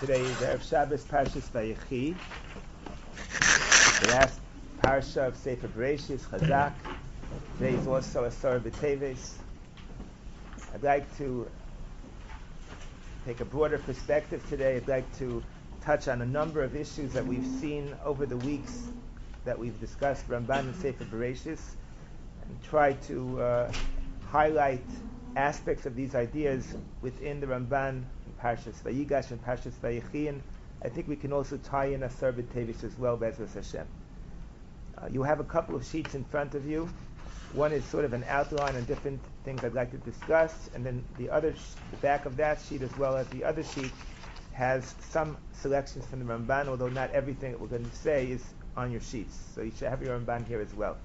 Today is Erev Shabbos Parshas Vayechi, the last parsha of Sefer Bereshis, Chazak. Today is also Asar B'Teves. I'd like to take a broader perspective today. I'd like to touch on a number of issues that we've seen over the weeks that we've discussed Ramban and Sefer Bereshis, and try to highlight aspects of these ideas within the Ramban, Parshas Vayigash and Parshas Vayechi, and I think we can also tie in Asar B'Teves as well, Be'ezras Hashem. You have a couple of sheets in front of you. One is sort of an outline on different things I'd like to discuss, and then the back of that sheet, as well as the other sheet, has some selections from the Ramban, although not everything that we're going to say is on your sheets. So you should have your Ramban here as well.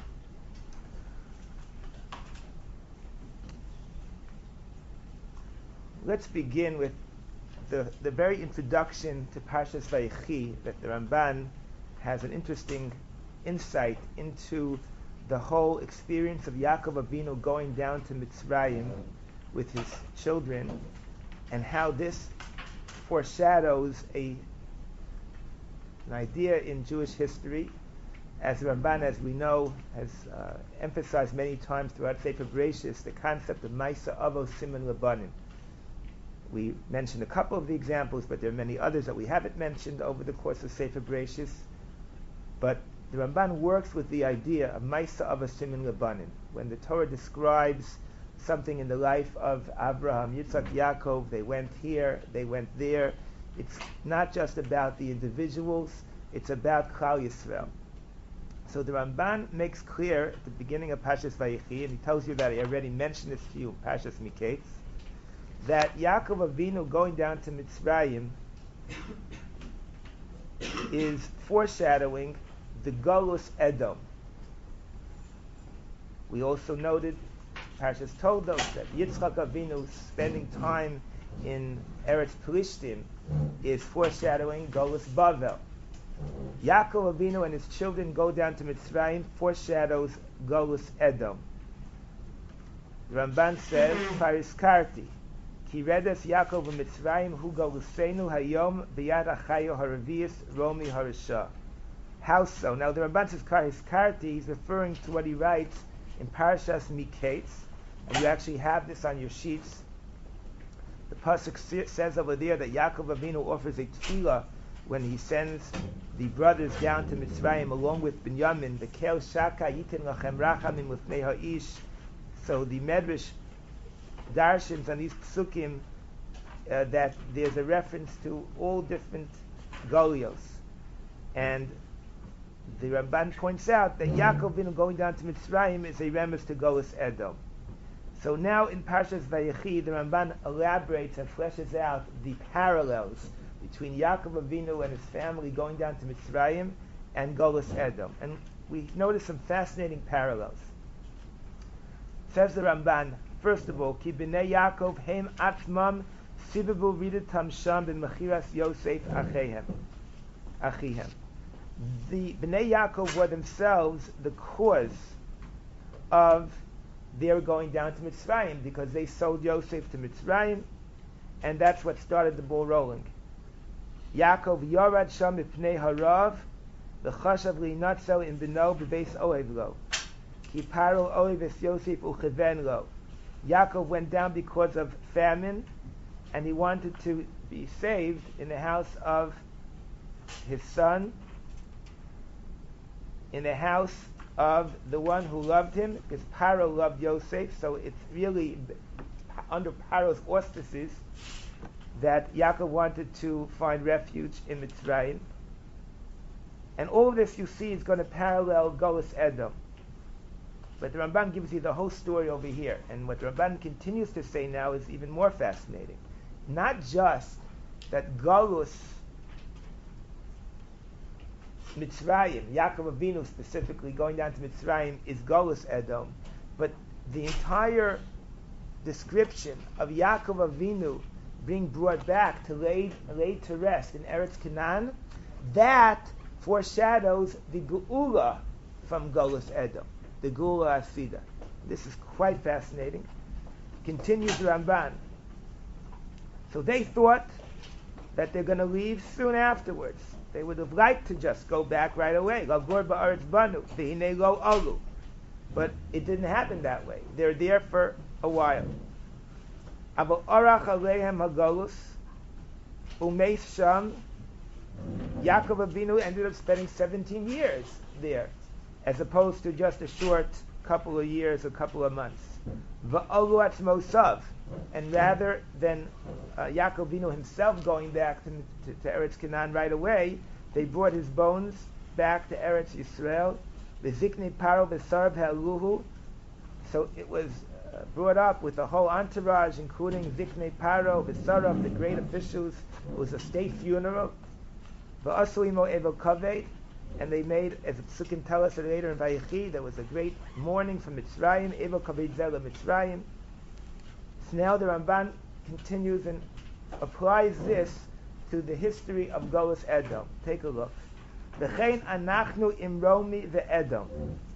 Let's begin with the very introduction to Parshas Vayechi, that the Ramban has an interesting insight into the whole experience of Yaakov Avinu going down to Mitzrayim with his children, and how this foreshadows an idea in Jewish history, as the Ramban, as we know, has emphasized many times throughout Sefer Bereshis, the concept of Maisa Avos Siman Labanim. We mentioned a couple of the examples, but there are many others that we haven't mentioned over the course of Sefer Bereshis. But the Ramban works with the idea of Maisa Avos Siman Labanim. When the Torah describes something in the life of Abraham, Yitzchak, Yaakov, they went here, they went there. It's not just about the individuals, it's about Klal Yisrael. So the Ramban makes clear at the beginning of Parshas Vayechi, and he tells you that I already mentioned this to you, Parshas Miketz, that Yaakov Avinu going down to Mitzrayim is foreshadowing the Golus Edom. We also noted, Parshas told us that Yitzchak Avinu spending time in Eretz Plishtim is foreshadowing Golus Bavel. Yaakov Avinu and his children go down to Mitzrayim foreshadows Golus Edom. The Ramban says, Fariskarti, Ki redes Yaakov Mitzrayim hu Golusenu hayom b'yad achayo haravius Romi harisha. How so? Now the Ramban says Fariskarti, he's referring to what he writes in Parashas Miketz, and you actually have this on your sheets. The pasuk says over there that Yaakov Avinu offers a tefillah when he sends the brothers down to Mitzrayim along with Binyamin. The Kel Shaka Yitin Lachem Rachamim Lifnei Ha'ish. So the Medrash darshins on these psukim that there's a reference to all different Golios, and the Ramban points out that Yaakov Avinu going down to Mitzrayim is a remes to Golus Edom. So now in Parshas Vayechi, the Ramban elaborates and fleshes out the parallels between Yaakov Avinu and his family going down to Mitzrayim and Golus Edom. And we notice some fascinating parallels. Says the Ramban, first of all, Ki b'nei Yaakov heim atzmam sibabu ridatam sham b'mechiras Yosef achihem. The Bnei Yaakov were themselves the cause of their going down to Mitzrayim, because they sold Yosef to Mitzrayim, and that's what started the ball rolling. Yaakov yorad sham b'pnei harav v'chashav li'natzel in b'no b'beis ohev lo ki paro ohev es Yosef u'cheven lo. Yaakov went down because of famine, and he wanted to be saved in the house of his son, in the house of the one who loved him, because Paro loved Yosef, so it's really under Paro's auspices that Yaakov wanted to find refuge in Mitzrayim. And all of this you see is going to parallel Golus Edom. But the Ramban gives you the whole story over here. And what the Ramban continues to say now is even more fascinating. Not just that Golus Mitzrayim, Yaakov Avinu specifically going down to Mitzrayim, is Golus Edom, but the entire description of Yaakov Avinu being brought back to laid to rest in Eretz Canaan, that foreshadows the Geula from Golus Edom, the Geula Asida. This is quite fascinating. Continues the Ramban. So they thought that they're going to leave soon afterwards. They would have liked to just go back right away. But it didn't happen that way. They're there for a while. Yaakov Avinu ended up spending 17 years there, as opposed to just a short couple of years, a couple of months. And rather than Yaakov Avinu himself going back to Eretz Canaan right away, they brought his bones back to Eretz Yisrael. V'ziknei paro v'sarab ha'luhu. So it was brought up with a whole entourage, including Ziknei Paro, v'sarab, the great officials. It was a state funeral. V'asu imo evel kaved. And they made, as the Psukim tell us later in Vayechi, there was a great mourning from Mitzrayim, evel kaved zela Mitzrayim. So now the Ramban continues and applies this to the history of Golus Edom. Take a look. V'chein anachnu imromi ve'edom.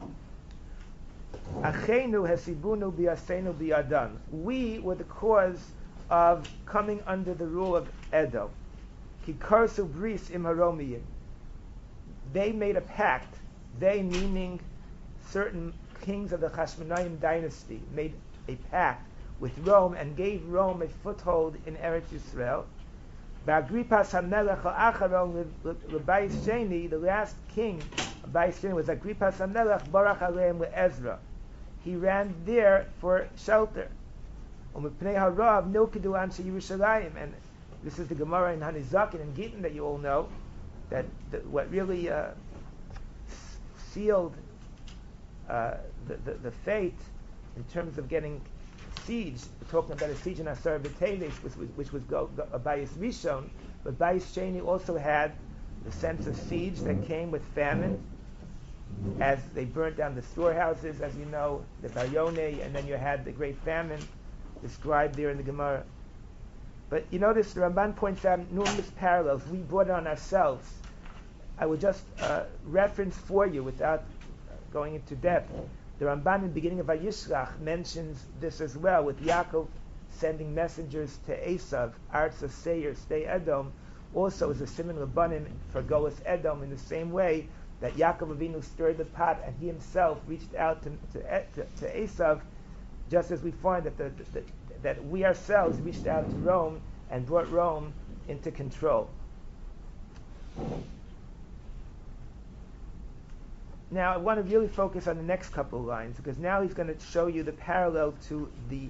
Achenu hesibunu bi'asenu bi'adan. We were the cause of coming under the rule of Edom. Ki karsu bris im haromiyim. They made a pact. They, meaning certain kings of the Chashmonaim dynasty, made a pact with Rome and gave Rome a foothold in Eretz Yisrael. Ba'agripas HaMelech ha'acharon l'Bayis Sheni, the last king of Bayis Sheni was Agripas HaMelech Barach Aleim le'Ezra. He ran there for shelter. U'mipnei harav nilkedu anshe Yerushalayim. And this is the Gemara in Hanizakin and Gittin that you all know, that what really sealed the fate in terms of getting siege. We're talking about a siege in Asar B'Teles, which was Bayis Rishon, but Bayis Sheni also had the sense of siege that came with famine, as they burnt down the storehouses, as you know, the Bayone, and then you had the great famine described there in the Gemara. But you notice the Ramban points out numerous parallels. We brought it on ourselves. I would just reference for you without going into depth. The Ramban in the beginning of Vayishlach mentions this as well, with Yaakov sending messengers to Esav, Arts of Seir, stay Edom, also as a siman Rabbanim for Golus Edom, in the same way that Yaakov Avinu stirred the pot and he himself reached out to Esav, just as we find that we ourselves reached out to Rome and brought Rome into control. Now I want to really focus on the next couple of lines, because now he's going to show you the parallel to the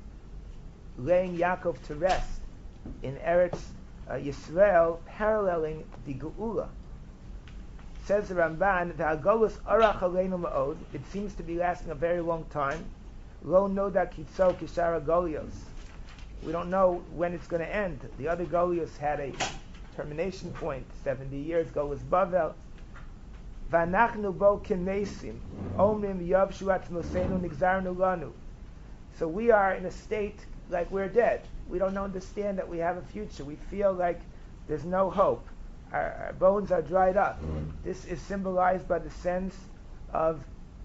laying Yaakov to rest in Eretz Yisrael, paralleling the Geula. Says the Ramban, the Agolus Arach Aleinu Ma'od, it seems to be lasting a very long time. Lo Noda Kitzo Kishara Golios. We don't know when it's going to end. The other Golios had a termination point, 70 years, Golus Bavel. V'anachnu bo kinesim, omrim yavshu atzmosenu nigzarnu lanu. So we are in a state like we're dead. We don't understand that we have a future. We feel like there's no hope. Our bones are dried up. This is symbolized by the sense of,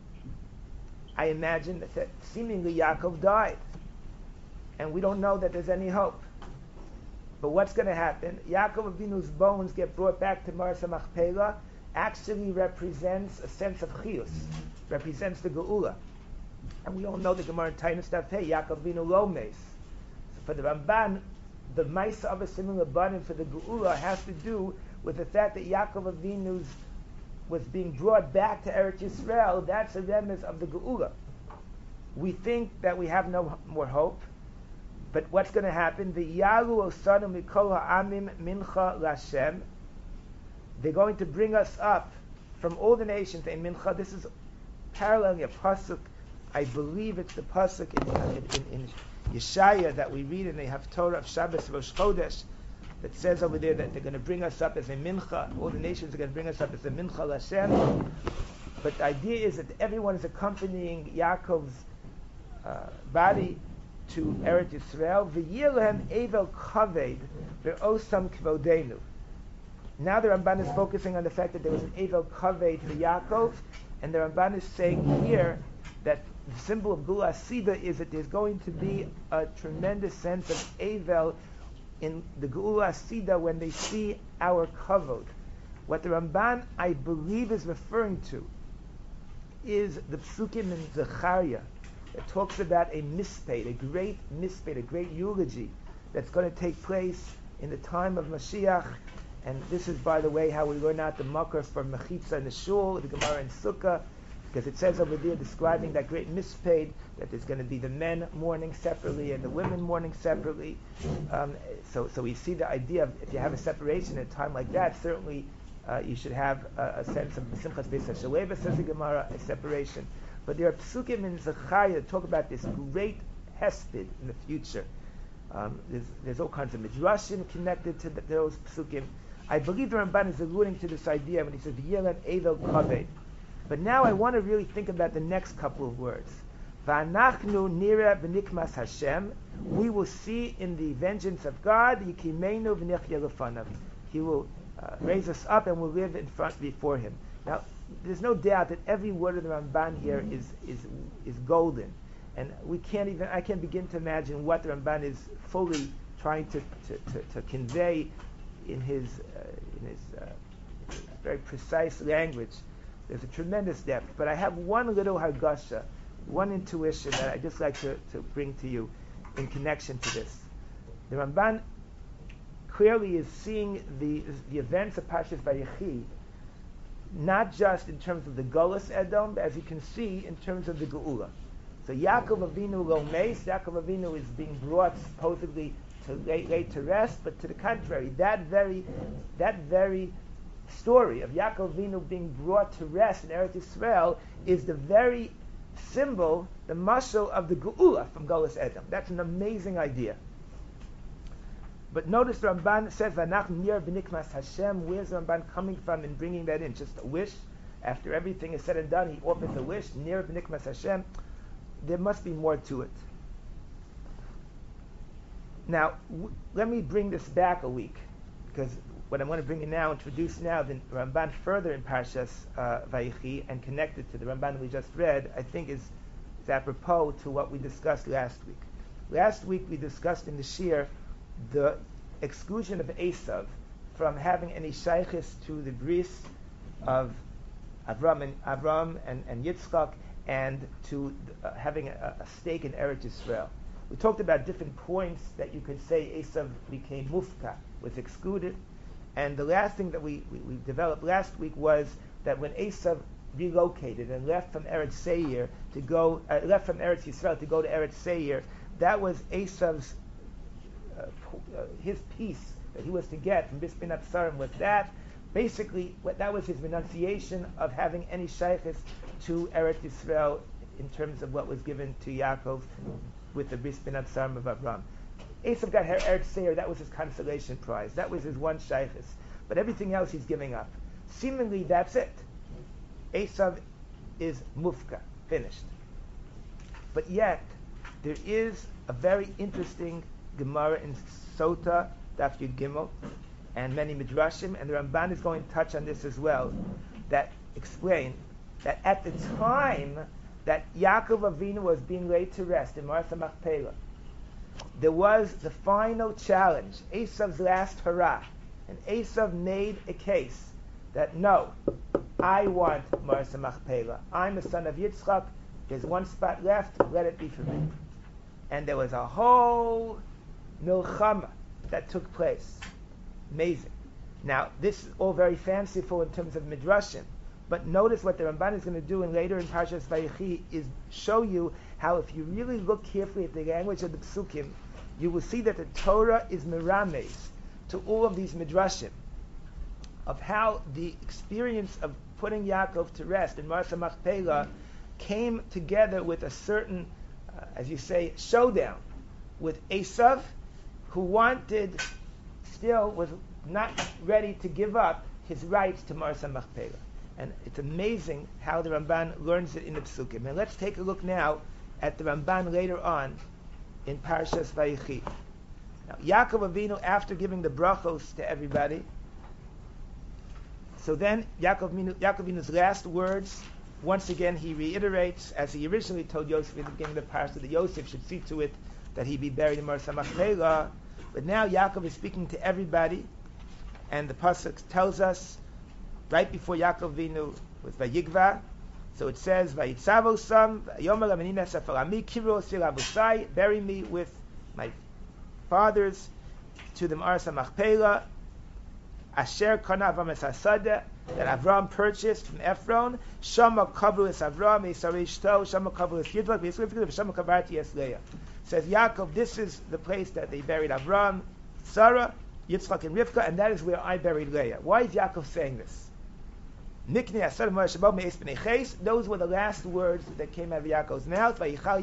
I imagine, that seemingly Yaakov died. And we don't know that there's any hope. But what's going to happen? Yaakov Avinu's bones get brought back to Marsa Machpelah, actually represents a sense of chiyus, represents the geula. And we all know the Gemara in Tainis Tafei, Yaakov Avinu lo meis. So for the Ramban, the Maisa of a similar button for the geula has to do with the fact that Yaakov Avinu was being brought back to Eretz Yisrael. That's a remnant of the geula. We think that we have no more hope, but what's going to happen? The Yalu Osanu Mikol Ha'amim Mincha Lashem. They're going to bring us up from all the nations in Mincha. This is paralleling a pasuk. I believe it's the pasuk in Yeshaya that we read in the Haftorah of Shabbos Rosh Chodesh that says over there that they're going to bring us up as a Mincha. All the nations are going to bring us up as a Mincha Lashem. But the idea is that everyone is accompanying Yaakov's body to Eretz Yisrael. V'yilhem Evel Kaved Ve'osam Kvodenu. Now the Ramban is focusing on the fact that there was an Evel Kaved for Yaakov, and the Ramban is saying here that the symbol of Gula Sida is that there's going to be a tremendous sense of Evel in the Geula Asida when they see our kavod. What the Ramban, I believe, is referring to is the psukim in Zechariah that talks about a misped, a great misped, a great eulogy that's going to take place in the time of Mashiach. And this is, by the way, how we learn out the makar for Mechitza in the Shul, the Gemara in Sukkah, because it says over there, describing that great misped, that there's going to be the men mourning separately and the women mourning separately. So we see the idea of, if you have a separation at a time like that, certainly you should have a sense of Simchas Beis HaShaleva, says the Gemara, a separation. But there are psukim in Zechariah that talk about this great hesped in the future. There's all kinds of midrashim connected to those psukim. I believe the Ramban is alluding to this idea when he says V'yelen Evel Kaved. But now I want to really think about the next couple of words. V'anachnu nira v'nikmas Hashem. We will see in the vengeance of God. Yikimenu v'nechya lefanav. He will raise us up and we'll live in front before Him. Now, there's no doubt that every word of the Ramban here is golden, and I can't begin to imagine what the Ramban is fully trying to convey in his very precise language. There's a tremendous depth, but I have one little hargasha, one intuition that I just like to bring to you in connection to this. The Ramban clearly is seeing the events of Parshas Vayechi not just in terms of the Golus Edom, but as you can see, in terms of the Geula. So Yaakov Avinu lo meis, Yaakov Avinu is being brought supposedly laid to rest, but to the contrary, that very story of Yaakov Avinu being brought to rest in Eretz Yisrael is the very symbol, the mashal of the Geula from Golus Edom. That's an amazing idea. But notice the Ramban says, "V'anach nir b'nikmas Hashem." Where's the Ramban coming from in bringing that in? Just a wish? After everything is said and done, he offers a wish, nir b'nikmas Hashem. There must be more to it. Now, let me bring this back a week, because what I want to bring in now, introduce now, the Ramban further in Parshas Vayechi and connect it to the Ramban we just read, I think is apropos to what we discussed last week. Last week we discussed in the Shir the exclusion of Esav from having any shaykhis to the bris of Avram and Yitzchak, and to having a stake in Eretz Yisrael. We talked about different points that you could say Esav became mufka, was excluded, and the last thing that we developed last week was that when Esav relocated and left from Eretz Seir to go, left from Eretz Yisrael to go to Eretz Seir, that was Esav's his piece that he was to get from Bispin Absarim was that. Basically, that was his renunciation of having any shaykhis to Eretz Yisrael in terms of what was given to Yaakov with the Bispin Absarim of Avram. Esav got Eretz Seir, that was his consolation prize. That was his one shaykhis. But everything else he's giving up. Seemingly, that's it. Esav is mufka, finished. But yet, there is a very interesting Gemara in Sota, Daf Yud Gimel, and many Midrashim, and the Ramban is going to touch on this as well, that explain that at the time that Yaakov Avinu was being laid to rest in Martha Machpelah, there was the final challenge, Esav's last hurrah, and Esav made a case that no, I want Martha Machpelah. I'm the son of Yitzchak, there's one spot left, let it be for me. And there was a whole milchama that took place. Amazing. Now, this is all very fanciful in terms of midrashim, but notice what the Ramban is going to do and later in Parshas Vayechi is show you how if you really look carefully at the language of the psukim, you will see that the Torah is mirames to all of these midrashim of how the experience of putting Yaakov to rest in Martha Machpelah came together with a certain, as you say, showdown with Esav, who was not ready to give up his rights to Martha Machpelah. And it's amazing how the Ramban learns it in the Psukim. And let's take a look now at the Ramban later on in Parshas Vayechi. Now, Yaakov Avinu, after giving the brachos to everybody, so then Yaakov Avinu's last words, once again he reiterates, as he originally told Yosef in the beginning of the parsha, that Yosef should see to it that he be buried in Martha Machpelah. But now Yaakov is speaking to everybody, and the pasuk tells us right before Yaakov Vinu was Vayigva. So it says, "Vayitzavo sam yomer amenina sefer ami kiro sir avusai, bury me with my fathers to the Ma'aras HaMachpelah, asher kana Avram es Hasada, that Avram purchased from Ephron, shama kavu es Avram esarish to, shama kavu es Yitzchak, v'yisrael shama kavarti es Leah." Says Yaakov, this is the place that they buried Avram, Sarah, Yitzchak, and Rivka, and that is where I buried Leah. Why is Yaakov saying this? Those were the last words that came out of Yaakov's mouth.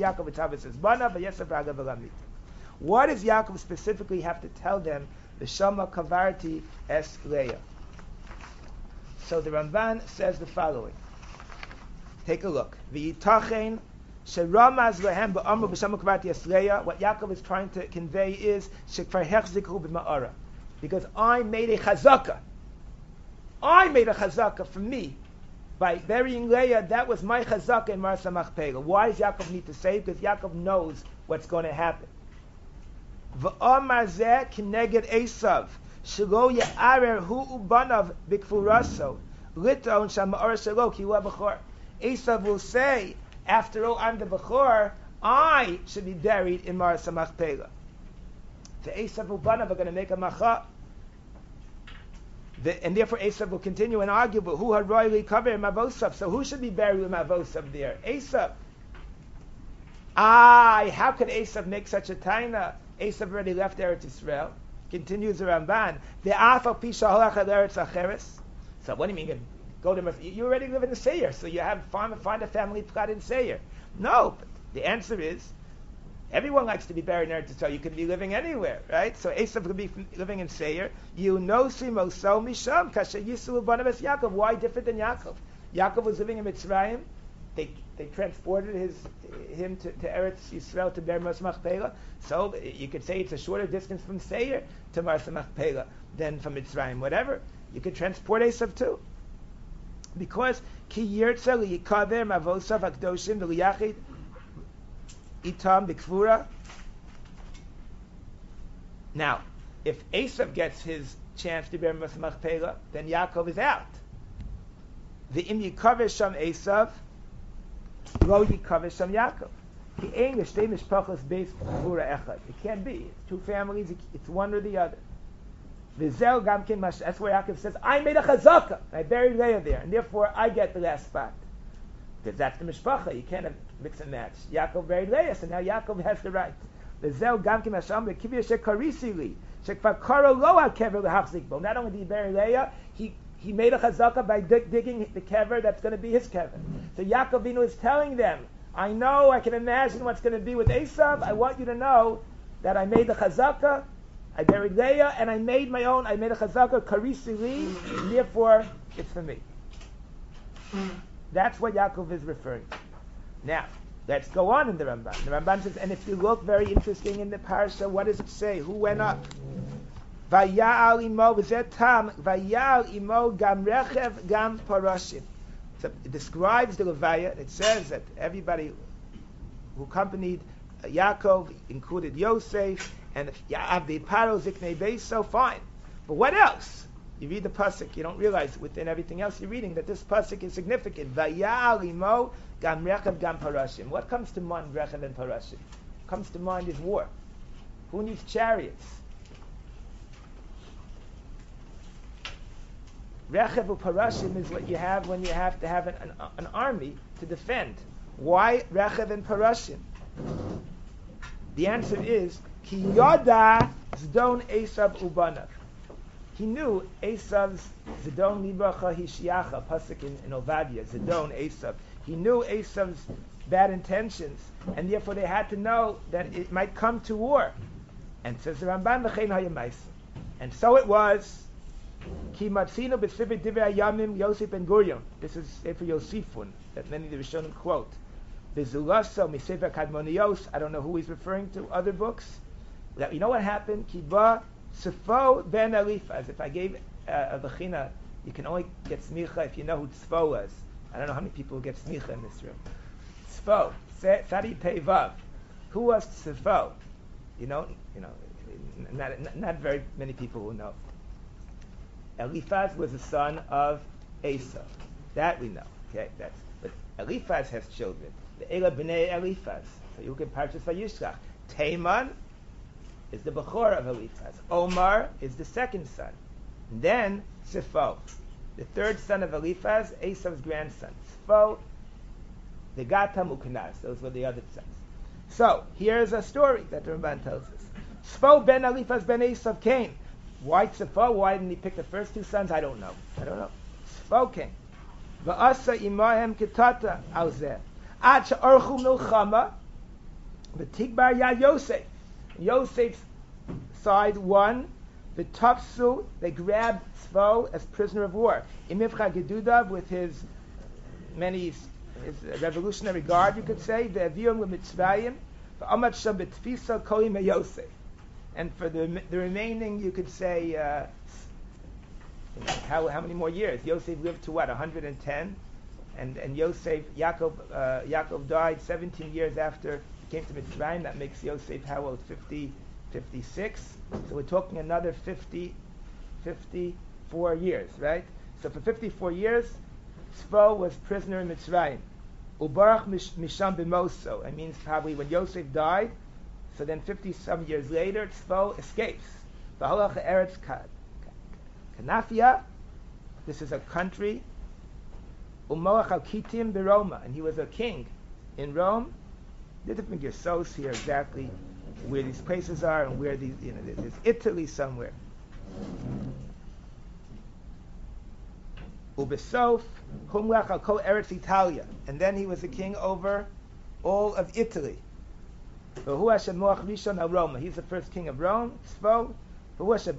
What does Yaakov specifically have to tell them? The Shama Kavarti Es Leah. So the Ramban says the following. Take a look. V'yitachen sheramaz lehem ba'amru b'shama kavarti es Leah. What Yaakov is trying to convey is shekvar hechzikhu b'ma'ara. Because I made a chazaka. I made a chazaka for me. By burying Leah, that was my chazaka in Ma'aras HaMachpelah. Why does Yaakov need to say? Because Yaakov knows what's going to happen. V'amar zeh kineged Esav, shelo ye'arer hu ubanav b'kfuraso, liton shama'or shelo ki hu ha'bechor. Esav will say, after all, I'm the bechor, I should be buried in Ma'aras HaMachpelah. The Esav ubanav are going to make a macha. And therefore Esav will continue and argue, but who had royally covered Mavosav? So who should be buried with Mavosav there? Esav. How could Esav make such a taina? Esav already left Eretz Yisrael. Continues the Ramban. So what do you mean? Go to you already live in the Seir, so you have find a family plot in Seir. No, but the answer is everyone likes to be buried in Eretz Yisrael. You could be living anywhere, right? So Esav could be living in Seir. You know Simoso Misham Kasher Yisrael Barnabas Yaakov. Why different than Yaakov? Yaakov was living in Mitzrayim. They transported him to Eretz Yisrael to bury Ma'aras HaMachpelah. So you could say it's a shorter distance from Seir to Ma'aras HaMachpelah than from Mitzrayim. Whatever, you could transport Esav too. Because Ki Yirtza Liyikaver Mavosav Hakdoshim V'Liyachid Itam B'Kvura. Now, if Esav gets his chance to bury Ma'aras HaMachpelah, then Yaakov is out. The Im Yikaver Sham Esav Lo Yikaver Sham Yaakov. It can't be. It's two families. It's one or the other. That's where Yaakov says, I made a chazaka. I buried Leah there, and therefore I get the last spot. Because that's the mishpacha. You can't have mix and match. Yaakov buried Leah, so now Yaakov has the right. Not only did he bury Leah, he made a chazaka by digging the kever that's going to be his kever. So Yaakov Vinu is telling them, I know, I can imagine what's going to be with Esav. I want you to know that I made the chazaka, I buried Leah, and I made a chazaka, karisi li, and therefore it's for me. That's what Yaakov is referring to. Now, let's go on in the Ramban. The Ramban says, and if you look very interesting in the parsha, what does it say? Who went up? Vayal imo v'zetam, vayal imo gam rechev gam parashim. So it describes the Levaya. It says that everybody who accompanied Yaakov included Yosef and Avdei Paro Ziknei Beis. So fine, but what else? You read the pasuk, you don't realize within everything else you're reading that this pasuk is significant. Vayal imo gam rechev gam parashim. What comes to mind? Rechev and parashim. What comes to mind is war. Who needs chariots? Rechev u'parashim is what you have when you have to have an army to defend. Why Rechev and parashim? The answer is Ki Yoda Zdon Esav Ubanav. He knew Esav's Zidon Libracha Hishiacha pasuk in Ovadia. Zidon Esav. He knew Esav's bad intentions, and therefore they had to know that it might come to war. And says the Ramban V'chein Hayamais. And so it was. Ki matzino b'sivit divrei hayamim Yosef ben Gurion. This is for Yosifun that many of the Rishonim quote. Bezulaso misefer kadmonios. I don't know who he's referring to. Other books. You know what happened? Ki ba Tzfo ben Eliphaz. If I gave a bechina, you can only get smicha if you know who Tzfo was. I don't know how many people get smicha in this room. Tzfo. Sadi pei vav. Who was Tzfo? You know. not very many people will know. Eliphaz was the son of Esau. That we know. Okay, but Eliphaz has children. The Ela b'nei Eliphaz. So you look at Parshas Vayishlach. Teman is the Bechor of Eliphaz. Omar is the second son. And then Sifo, the third son of Eliphaz, Esau's grandson. Sifo, the Gatam Ukanaz. Those were the other sons. So here's a story that the Ramban tells us. Sifo ben Eliphaz ben Esau came. Why Sifo? Why didn't he pick the first two sons? I don't know. Sifo came. Va'asa imahem ketata al zeh. Ad she'orchu milchama v'tigbar ya Yosef. Yosef's side won. V'tafsu, they grabbed Sifo as prisoner of war. Imivcha gedudav, with his revolutionary guard, you could say. Ve'aviyom l'mitzvayim. V'amat sham b'tfisa kolim Yosef. And for the remaining, you could say, how many more years? Yosef lived to what, 110? And Yaakov died 17 years after he came to Mitzrayim. That makes Yosef how old? 56. So we're talking another 54 years, right? So for 54 years, Sifo was prisoner in Mitzrayim. Ubarach misham b'moso. It means probably when Yosef died, so then 50-some years later, Sifo escapes. V'halach eretz Kanafia. This is a country. Umoach al Kitim b'Roma, and he was a king in Rome. They didn't give source here exactly where these places are and where these. There's Italy somewhere. Ubesof humlach al kol eretz Italia, and then he was a king over all of Italy. He's the first king of Rome. Sifo. Okay,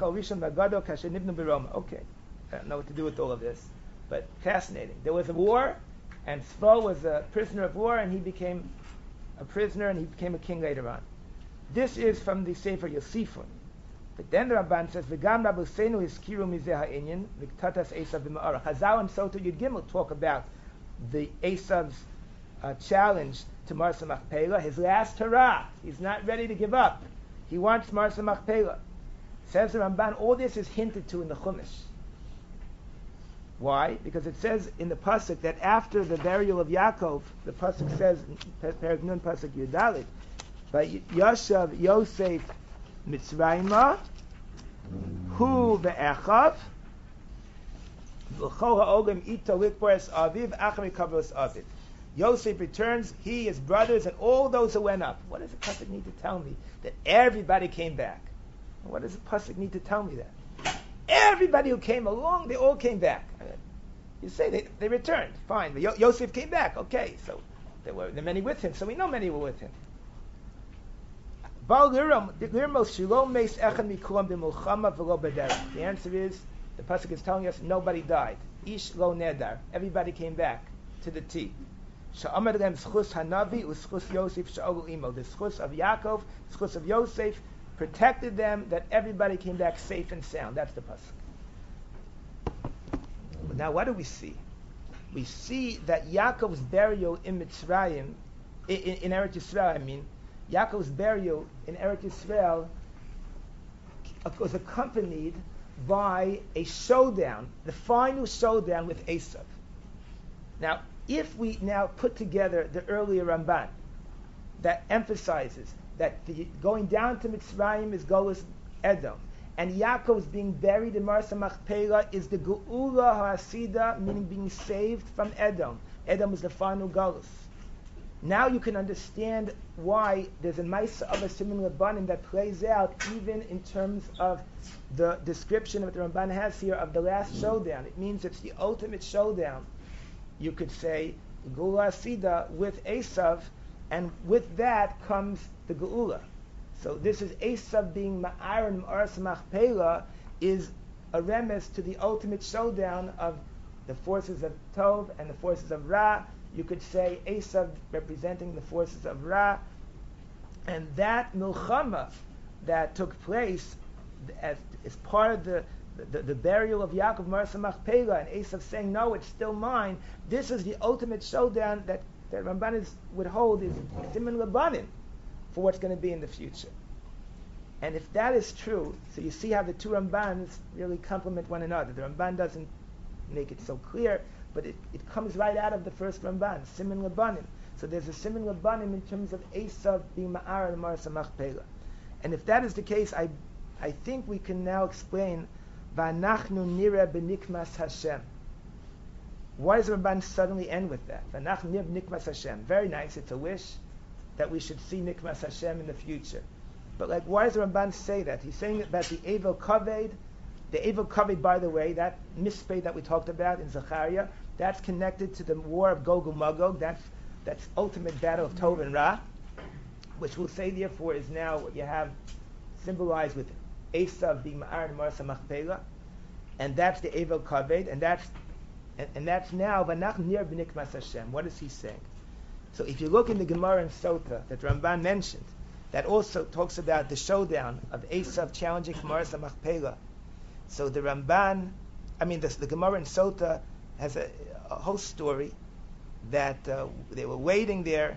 I don't know what to do with all of this, but fascinating. There was a war, and Sifo was a prisoner of war, and he became a prisoner, and he became a king later on. This is from the Sefer Yosifun. But then the Ramban says, "V'gam Rabbeinu hiskiru mizeh ha'inyan v'ktatas Esav b'ma'ara." Chazal and Soto Yud Gimel talk about the Esav's challenge to Marsa Machpelah, his last hurrah. He's not ready to give up. He wants Marsa Machpelah. Says the Ramban, all this is hinted to in the Chumash. Why? Because it says in the pasuk that after the burial of Yaakov, the pasuk says, Perek Nun pasuk Yudalit, but Yashav Yosef Mitzrayma, Hu ve'echav, v'chol ha'ogim ito likboras aviv, achari kavos aviv. Yosef returns, he, his brothers, and all those who went up. What does the pasuk need to tell me? That everybody came back. What does the pasuk need to tell me that? Everybody who came along, they all came back. You say they returned, fine. But Yosef came back, okay. So there were many with him, so we know many were with him. The answer is, the pasuk is telling us nobody died. Ish lo nedar. Everybody came back to the T. The schus of Yaakov, the schus of Yosef, protected them, that everybody came back safe and sound. That's the pasuk. But now what do we see? We see that Yaakov's burial in Mitzrayim, in Eretz Yisrael, Yaakov's burial in Eretz Yisrael was accompanied by a showdown, the final showdown with Esav. Now, if we now put together the earlier Ramban that emphasizes that the going down to Mitzrayim is Golus Edom, and Yaakov's being buried in Marsa Machpelah is the Geula HaSida, meaning being saved from Edom. Edom is the final Golus. Now you can understand why there's a Maisa of a similar Rabbanim that plays out even in terms of the description that the Ramban has here of the last showdown. It means it's the ultimate showdown. You could say Geula HaSida with Esav, and with that comes the Geula. So this is Esav being Ma'aron Ma'aras Machpelah is a remes to the ultimate showdown of the forces of Tov and the forces of Ra. You could say Esav representing the forces of Ra. And that milchama that took place as part of the burial of Yaakov Marsa Machpelah, and Esav saying, no, it's still mine. This is the ultimate showdown that Ramban would hold is Siman Rabbanim for what's going to be in the future. And if that is true, so you see how the two Rambans really complement one another. The Ramban doesn't make it so clear, but it comes right out of the first Ramban, Siman Labanim. So there's a Siman Labanim in terms of Esav being Ma'ara and Marasa Machpelah. And if that is the case, I think we can now explain V'anachnu nira b'nikmas Hashem. Why does the Ramban suddenly end with that? V'anachnu nira b'nikmas Hashem. Very nice, it's a wish that we should see Nikmas Hashem in the future. But why does the Ramban say that? He's saying about the Evel Kaved. The Evel Kaved, by the way, that mispay that we talked about in Zechariah, that's connected to the war of Gog and Magog. That's ultimate battle of Tov and Ra, which we'll say therefore is now what you have symbolized with Esav being Ma'ar and Marasa Machpelah, and that's the Evel Kaved, and that's now Vanach Nir B'Nikmas Hashem. What is he saying? So if you look in the Gemara and Sota that Ramban mentioned, that also talks about the showdown of Esav challenging Marasa Machpelah. So the Ramban, the Gemara and Sota has a whole story that they were waiting there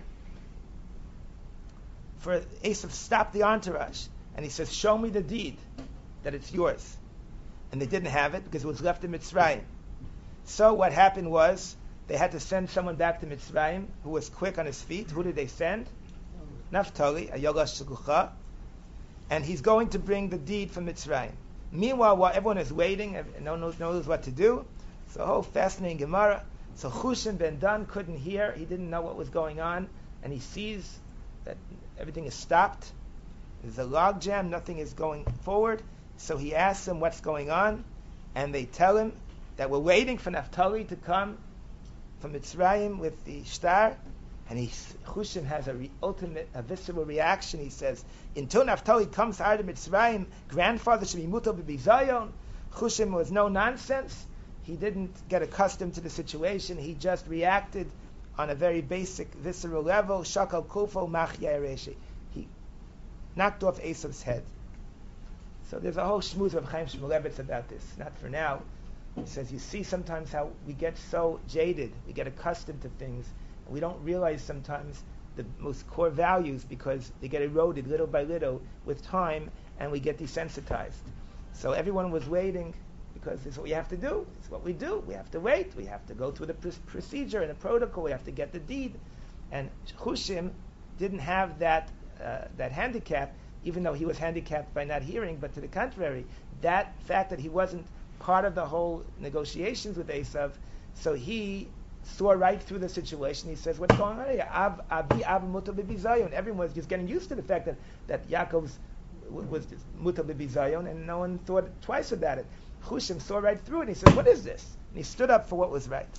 for Esav to stop the entourage, and he says, "Show me the deed that it's yours." And they didn't have it because it was left in Mitzrayim. So what happened was they had to send someone back to Mitzrayim who was quick on his feet. Who did they send? Naphtali, a Yogash Shekucha, and he's going to bring the deed from Mitzrayim. Meanwhile, while everyone is waiting and no one knows what to do, so a whole fascinating Gemara. So Chushim ben Dan couldn't hear, he didn't know what was going on, and he sees that everything is stopped. There's a log jam, nothing is going forward. So he asks them what's going on, and they tell him that we're waiting for Naphtali to come from Mitzrayim with the shtar. And Chushim has a visceral reaction. He says, until Naphtali comes out of Mitzrayim, grandfather should be mutal b'bizayon. Chushim was no nonsense. He didn't get accustomed to the situation. He just reacted on a very basic, visceral level. Shakal kufo mach yareshi. He knocked off Esav's head. So there's a whole shmuz of Chaim Shmulevitz about this. Not for now. He says, you see sometimes how we get so jaded. We get accustomed to things. We don't realize sometimes the most core values because they get eroded little by little with time, and we get desensitized. So everyone was waiting because it's what we have to do. It's what we do. We have to wait. We have to go through the procedure and the protocol. We have to get the deed. And Chushim didn't have that handicap, even though he was handicapped by not hearing. But to the contrary, that fact that he wasn't part of the whole negotiations with Esav, so he saw right through the situation. He says, what's going on here? Everyone was just getting used to the fact that Yaakov's was mutar b'bizayon, and no one thought twice about it. Chushim saw right through it, and he said, what is this? And he stood up for what was right.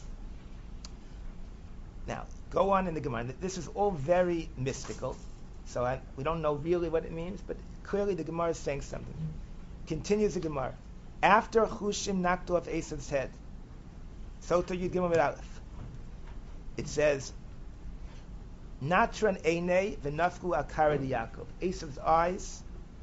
Now, go on in the Gemara. This is all very mystical, so we don't know really what it means, but clearly the Gemara is saying something. Continues the Gemara. After Chushim knocked off Esav's head, Sota Yud Gimel Aleph, it says, Natran Einei v'nafku akara di Yaakov. Esav's eyes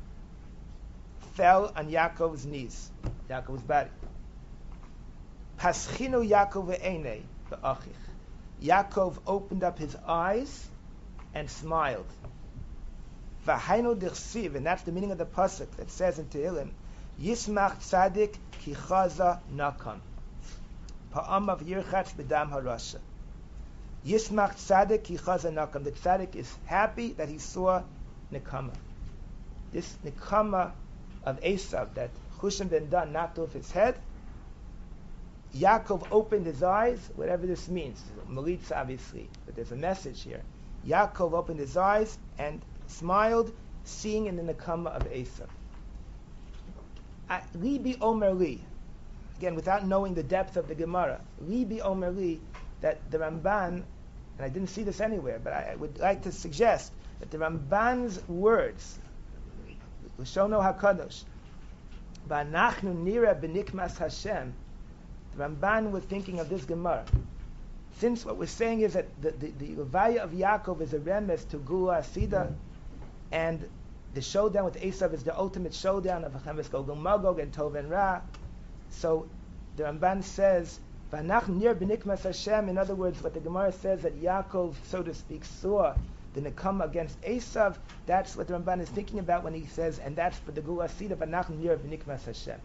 fell on Yaakov's knees, Yaakov's body. Paschinu Yaakov ve'einei v'achich. Yaakov opened up his eyes and smiled. V'hainu dichsiv, and that's the meaning of the pasuk that says in Tehillim, Yismach tzadik ki chaza nakam. Pa'amav yirchatz b'dam harasha. Yismach tzadik ki chaza nakam. The tzadik is happy that he saw nekama. This nekama of Esav that Chushim ben Dan knocked off his head, Yaakov opened his eyes, whatever this means. Malitza, obviously, but there's a message here. Yaakov opened his eyes and smiled, seeing in the nekama of Esav. Libi Omer Li, again, without knowing the depth of the Gemara, Libi Omer Li, that the Ramban, and I didn't see this anywhere, but I would like to suggest that the Ramban's words, L'shono HaKadosh, Ba'anachnu nira b'nikmas Hashem, the Ramban was thinking of this Gemara. Since what we're saying is that the Levaya of Yaakov is a remes to Gula Asida, and the showdown with Esav is the ultimate showdown of Hachemes Gog and Magog and Tov and Ra. So the Ramban says, Vanach nir b'nikmas Hashem. In other words, what the Gemara says that Yaakov, so to speak, saw the Nekama against Esav. That's what the Ramban is thinking about when he says, and that's for the Gula Sida, but Nachum Yer B'Nikmas Hashem.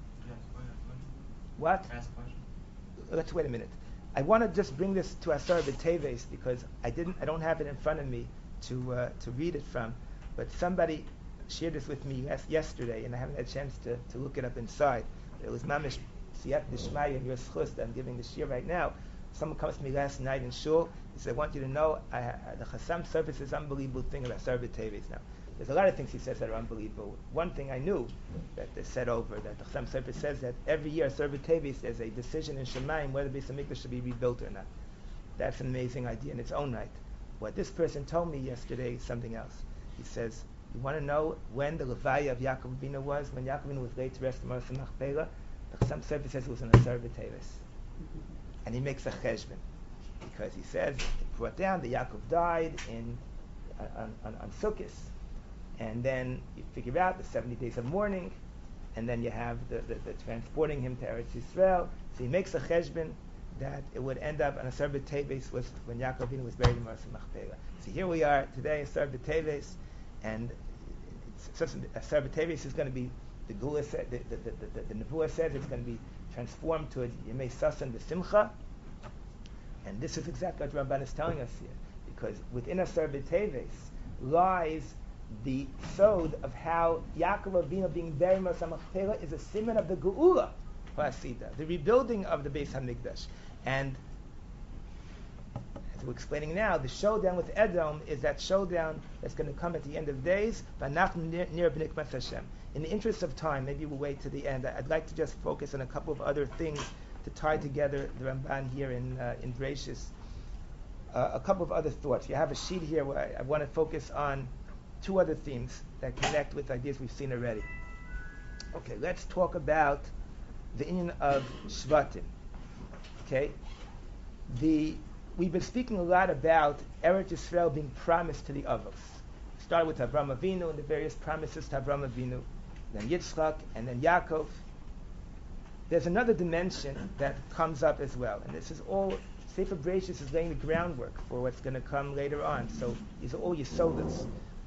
What? Let's wait a minute. I want to just bring this to Asar B'Teves because I don't have it in front of me to read it from, but somebody shared this with me yesterday, and I haven't had a chance to look it up inside. It was Mamish Siyat Dishmaya and your schus that I'm giving this year right now. Someone comes to me last night in shul. He said, "I want you to know the Chassam service is an unbelievable thing about Asar B'Teves." Now, there's a lot of things he says that are unbelievable. One thing I knew that they said over that the Chassam service says that every year Asar B'Teves there's a decision in Shemayim whether Beis Hamikdash should be rebuilt or not. That's an amazing idea in its own right. What this person told me yesterday is something else. He says, you want to know when the Levaya of Yaakov Avinu was? When Yaakov Avinu was laid to rest in Marsa Machpelah, the Chassam service says it was in Asar B'Teves. And he makes a cheshbon because he says it brought down that Yaakov died on Sukkot, and then you figure out the 70 days of mourning, and then you have the transporting him to Eretz Yisrael. So he makes a cheshbon that it would end up on Asar B'Teves was when Yaakov Avinu was buried in Marsa Machpelah. So here we are today, Asar B'Teves, and Asar B'Teves is going to be the Gula said, the Nevuah says it's going to be transformed to a Yemei Sasan B'Simcha, and this is exactly what Ramban is telling us here, because within Asar B'Teves lies the sod of how Yaakov Avinu being buried in Marsa Machpelah is a siman of the Geula Ha'asida, the rebuilding of the Beis Hamikdash. And as we're explaining now, the showdown with Edom is that showdown that's going to come at the end of days. Near B'Nikmas Hashem. In the interest of time, maybe we'll wait to the end. I'd like to just focus on a couple of other things to tie together the Ramban here in Bereishis. A couple of other thoughts. You have a sheet here where I want to focus on two other themes that connect with ideas we've seen already. Okay, let's talk about the inyan of Shvatim. Okay, we've been speaking a lot about Eretz Yisrael being promised to the Avos. Started with Avraham Avinu and the various promises to Avraham Avinu, then Yitzchak, and then Yaakov. There's another dimension that comes up as well, and this is all, Sefer Bereishis is laying the groundwork for what's going to come later on. So these are all Yesodas.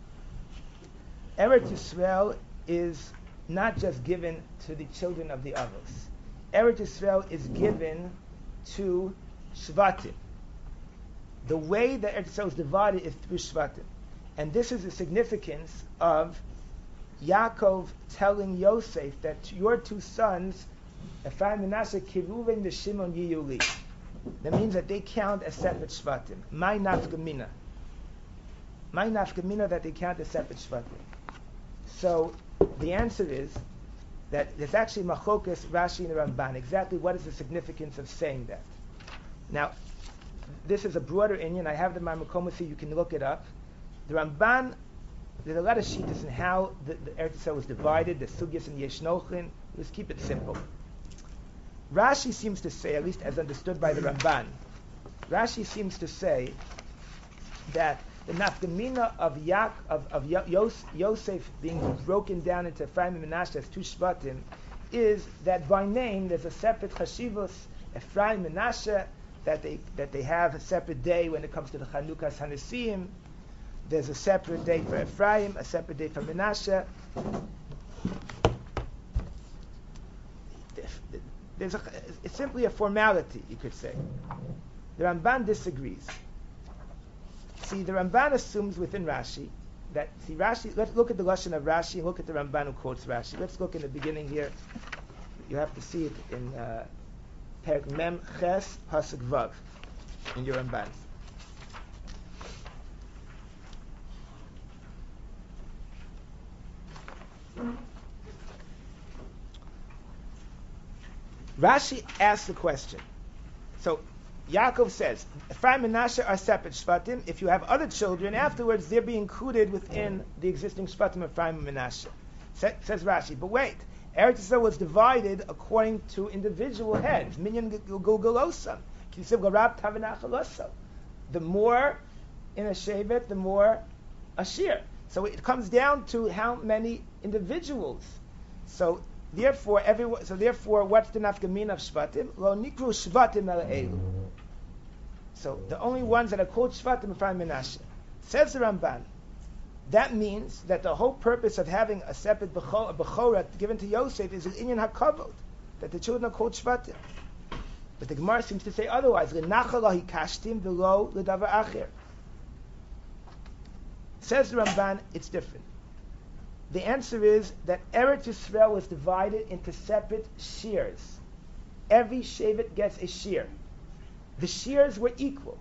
Eretz Yisrael is not just given to the children of the Avos. Eretz Yisrael is given to Shvatim. The way that Eretz Yisrael is divided is through Shvatim. And this is the significance of Yaakov telling Yosef that your two sons, Ephraim and Manasseh, Kiruven v'Shimon Yiyuli. That means that they count as separate Shvatim. My nafkamina. My nafkamina that they count as separate Shvatim. So the answer is that there's actually Machokas, Rashi, and the Ramban. Exactly what is the significance of saying that? Now, this is a broader inyan. I have the Makom so you can look it up. The Ramban, there's a lot of shittas in how the Eretz Yisrael was divided, the Sugyas and Yeshnochin. Let's keep it simple. Rashi seems to say, at least as understood by the Ramban, Rashi seems to say that the nafkamina of Yosef being broken down into Ephraim and Manasseh as two Shvatim is that by name there's a separate chashivos, Ephraim and Manasseh, that they have a separate day when it comes to the Chanukas Hanesiim. There's a separate day for Ephraim, a separate day for Manasseh. It's simply a formality, you could say. The Ramban disagrees. See, the Ramban assumes within Rashi that, Rashi, let's look at the Lashon of Rashi and look at the Ramban who quotes Rashi. Let's look in the beginning here. You have to see it in Perek Mem Ches Pasuk Vav in your Ramban. Rashi asks the question. So Yaakov says, Ephraim and Manasseh are separate Shvatim. If you have other children afterwards, they'll be included within the existing Shvatim of Ephraim and Manasseh. Says Rashi, but wait, Eretz Yisrael was divided according to individual heads. Minyan Gulgulosam. The more in a Shevet, the more Ashir. So it comes down to how many individuals. So therefore, what's the nafkamin of Shvatim? Lo nikru Shvatim el elu. So the only ones that are called Shvatim are Ephraim and Manasseh. Says the Ramban, that means that the whole purpose of having a separate Bechorah given to Yosef is an Inyan HaKavod, that the children are called Shvatim. But the Gemara seems to say otherwise. L'nachalahi kashtim v'lo l'davar acher. Says the Ramban, it's different. The answer is that Eretz Yisrael was divided into separate shears. Every shevet gets a shear. The shears were equal.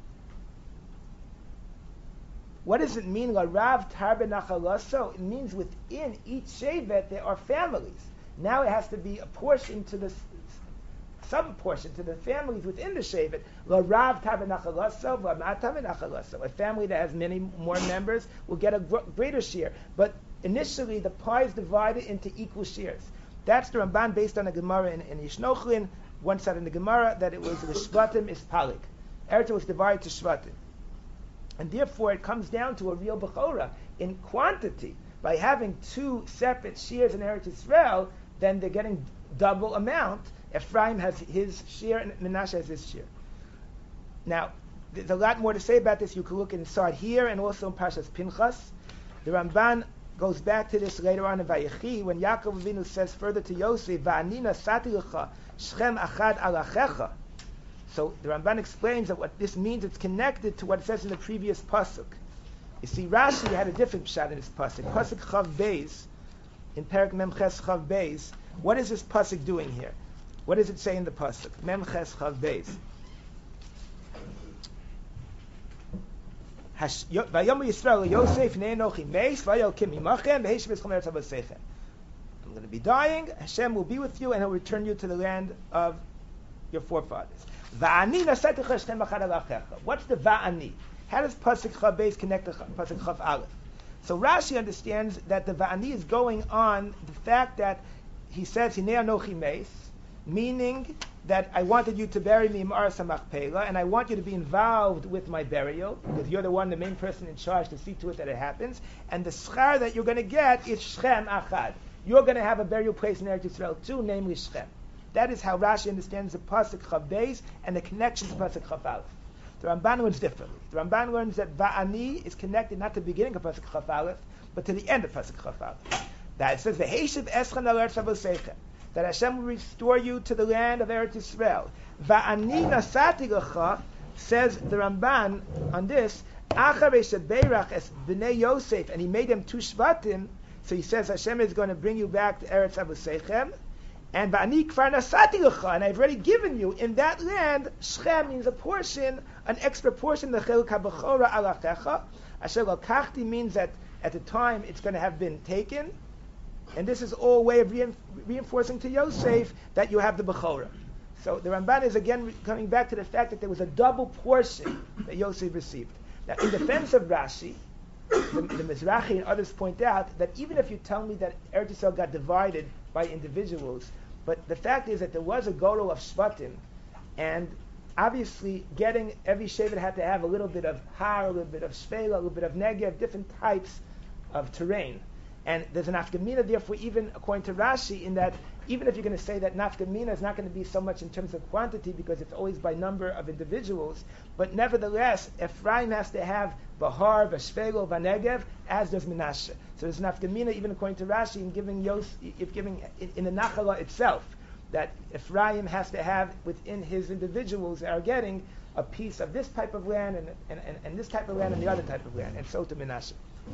What does it mean? L'rav tarbe nachalaso. It means within each shevet there are families. Now it has to be a portion to the some portion to the families within the shevet. L'rav tarbe nachalaso, v'amat tarbe nachalaso. A family that has many more members will get a greater share. But initially, the pie is divided into equal shares. That's the Ramban based on the Gemara in Yishnochlin. One said in the Gemara that it was the Shvatim is Palik. Eretz was divided to Shvatim. And therefore, it comes down to a real Bechorah. In quantity, by having two separate shears in Eretz Yisrael, then they're getting double amount. Ephraim has his share and Menashe has his share. Now, there's a lot more to say about this. You can look in Sard here and also in Parshas Pinchas. The Ramban goes back to this later on in Vayechi when Yaakov Avinu says further to Yosef, "Va'anina sati lecha Shechem achad alachecha." So the Ramban explains that what this means, it's connected to what it says in the previous pasuk. You see, Rashi had a different pshat in this pasuk. Pasuk Chav Beis, in Perek Memches Chav Beis. What is this pasuk doing here? What does it say in the pasuk? Memches Chav Beis. Vayomer Yisrael Yosef ne'enochi meis vayolkim imachem v'heishim eschem eretz avosechem. I'm going to be dying. Hashem will be with you, and He'll return you to the land of your forefathers. Va'ani nasatecha Shechem achad alachecha. What's the va'ani? How does pasuk Chav Beis connect to pasuk Chav Aleph? So Rashi understands that the va'ani is going on the fact that he says hinei anochi meis, meaning that I wanted you to bury me in Ma'aras HaMachpelah, and I want you to be involved with my burial, because you're the main person in charge to see to it that it happens. And the schar that you're going to get is Shechem Achad. You're going to have a burial place in Eretz Yisrael too, namely Shechem. That is how Rashi understands the pasuk Chav Beis and the connection to pasuk Chav Aleph. The Ramban learns differently. The Ramban learns that Va'ani is connected not to the beginning of pasuk Chav Aleph, but to the end of pasuk Chav Aleph. That it says V'heishiv eschan al eretz avosechem, that Hashem will restore you to the land of Eretz Yisrael. Va'ani nasati lecha, says the Ramban on this, acharei shebeirach es b'nei Yosef, and he made them two shvatim, so he says Hashem is going to bring you back to Eretz Avosechem, and va'ani kfar nasati lecha, and I've already given you in that land, Shechem means a portion, an extra portion, the cheluk ha'bechora alachecha. Asher lokachti means that at the time it's going to have been taken, and this is all a way of reinforcing to Yosef that you have the Bechorah. So the Ramban is again coming back to the fact that there was a double portion that Yosef received. Now, in defense of Rashi, the Mizrahi and others point out that even if you tell me that Eretz Yisrael got divided by individuals, but the fact is that there was a Godel of Shvatim, and obviously getting every Shevet had to have a little bit of Har, a little bit of Shvela, a little bit of Negev, different types of terrain. And there's an nafkamina, therefore, even according to Rashi, in that even if you're going to say that nafkamina is not going to be so much in terms of quantity because it's always by number of individuals, but nevertheless, Ephraim has to have Bahar, Vashvelo, Vanegev, as does Menashe. So there's nafkamina, even according to Rashi, in giving in the Nachala itself, that Ephraim has to have within his individuals that are getting a piece of this type of land and this type of land and the other type of land, and so to Menashe.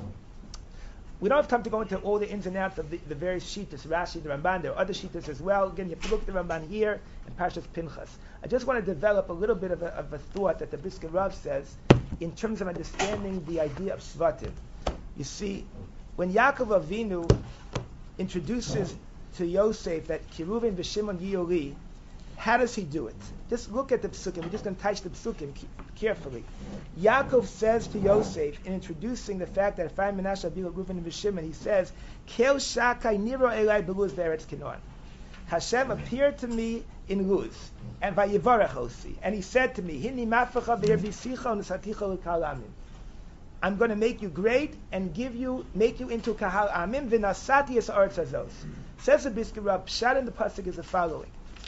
We don't have time to go into all the ins and outs of the various shittas, Rashi, the Ramban. There are other shittas as well. Again, you have to look at the Ramban here and Parshas Pinchas. I just want to develop a little bit of a thought that the Brisker Rav says in terms of understanding the idea of Shvatim. You see, when Yaakov Avinu introduces to Yosef that Kiruvin v'Shimon Yiyori, how does he do it? Just look at the psukim. We're just going to touch the psukim carefully. Yaakov says to Yosef, in introducing the fact that Ephraim, Menashe, Abiel, Reuven, and Shimon, he says, Kel shakai niro elai beluz ve'eretz Canaan. Hashem appeared to me in Luz, and vayivarech osi, and he said to me, Hinni mafecha ve'erbisicha u'nesaticha l'kal amim. I'm going to make you great and make you into kahal amim v'nasati es ha'aretz hazos. Says the Brisker Rav, pshat in the pasuk is the following.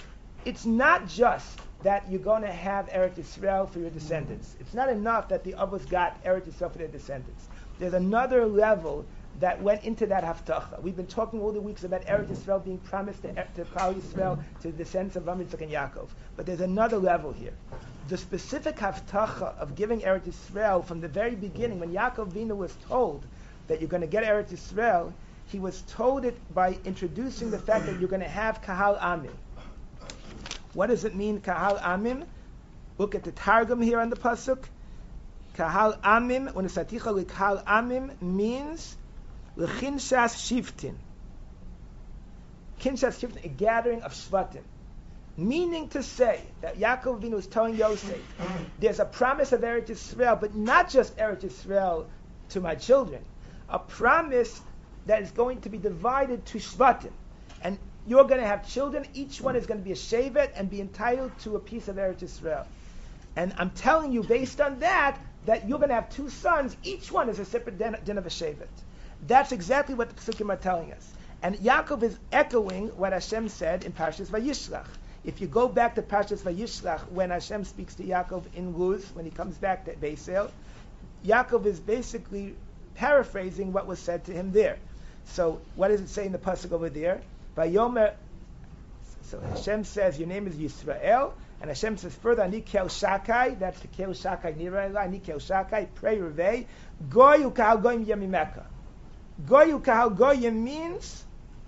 it's not just that you're going to have Eretz Yisrael for your descendants. It's not enough that the Avos got Eretz Yisrael for their descendants. There's another level that went into that haftacha. We've been talking all the weeks about Eretz Yisrael being promised to Klal Yisrael, to the descendants of Avraham, Yitzchak, and Yaakov. But there's another level here. The specific haftacha of giving Eretz Yisrael from the very beginning, when Yaakov Avinu was told that you're going to get Eretz Yisrael, he was told it by introducing the fact that you're going to have Kahal Amim. What does it mean, Kahal Amim? Look at the Targum here on the pasuk. Kahal Amim, when it's Saticha Kahal Amim, means L'chinshas Shiftin. Kinshas Shiftin, a gathering of Shvatim. Meaning to say that Yaakov Avinu is telling Yosef, there's a promise of Eretz Yisrael, but not just Eretz Yisrael to my children. A promise that is going to be divided to Shvatim. And you're going to have children, each one is going to be a Shevet and be entitled to a piece of Eretz Yisrael. And I'm telling you, based on that you're going to have two sons, each one is a separate din of a Shevet. That's exactly what the Pesukim are telling us. And Yaakov is echoing what Hashem said in Parshas Vayishlach. If you go back to Parshas Vayishlach, when Hashem speaks to Yaakov in Luz, when he comes back to Beisel, Yaakov is basically paraphrasing what was said to him there. So what does it say in the pasuk over there? Vayomer. So Hashem says, your name is Yisrael, and Hashem says further, Ani Kel Shakai, that's the Kel Shakai Nira, Ani Kel Shakai, pray Revei, Goyu Kahal Goyim Yamimeka. Goyu Kahal Goyim means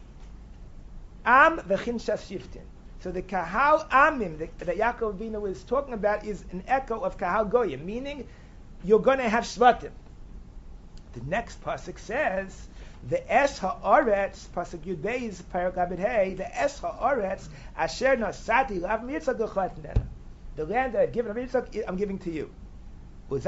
Am V'Chinshas Shiftin. So the Kahal Amim that Yaakov Avinu is talking about is an echo of Kahal Goyim, meaning you're going to have Shvatim. The next pasuk says, the Es Haaretz, pasuk Yud Beis, parak Abed Hey, the Es Haaretz, Asher Nasati Lav Yitzchak Gechatnena. The land that I've given Yitzchak, I'm giving to you. What's